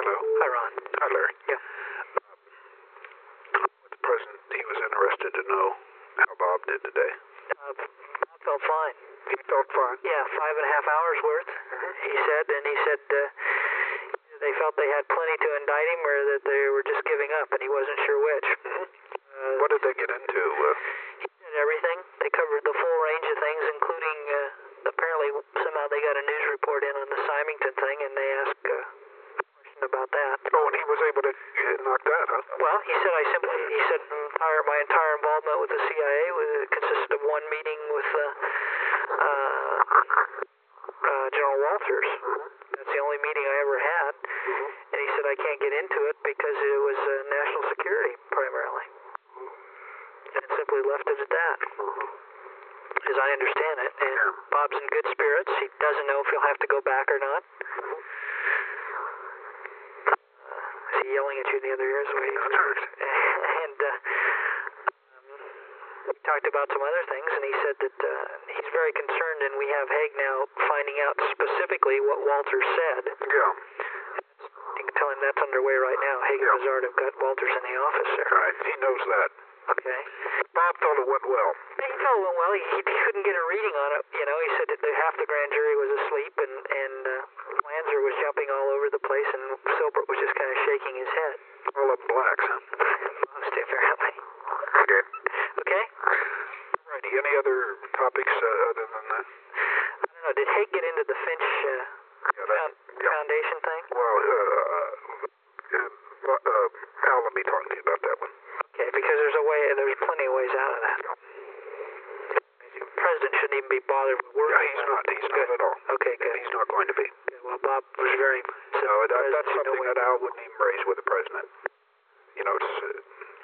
Hello. Hi, Ron. Hi, Larry. Yeah. With the president, he was interested to know how Bob did today. Bob felt fine. He felt fine. Yeah, 5.5 hours worth, he said, and he said they felt they had plenty to indict him or that they were just giving up, and he wasn't sure which. What did they get into? He said everything. They covered the full range of things, including apparently somehow they got a news report in on the Symington thing, and they asked a question about that. Oh, and he was able to knock that, huh? Well, he said my entire involvement with the CIA consisted of one meeting with General Walters. That's the only meeting I ever had. And he said I can't get into it because it was national security primarily. And simply left it at that. As I understand it. And Bob's in good spirits. He doesn't know if he'll have to go back or not. Is he yelling at you in the other ears? And we talked about some other things, and he said that he's very concerned, and we have Haig now finding out specifically what Walters said. Yeah. You can tell him that's underway right now. Haig and Bizard have got Walters in the office there. Right. He knows that. Okay. Bob thought it went well. He felt it went well. He couldn't get a reading on it. You know, he said that half the grand jury was asleep, and Lanzer was jumping all over the place, and Silbert was just kind of shaking his head. All up blacks, huh? Most apparently. Okay. Okay? Righty. Any other topics other than that? I don't know. Did Haig get into the Finch Foundation thing? Well, Al, let me talk to you about that one. Okay, because there's plenty of ways out of that. The president shouldn't even be bothered with working. Yeah, he's not. He's not at all. Okay, good. He's not going to be. Good. Well, Bob was very... No, that's something that Al wouldn't even raise with the president. You know, it's...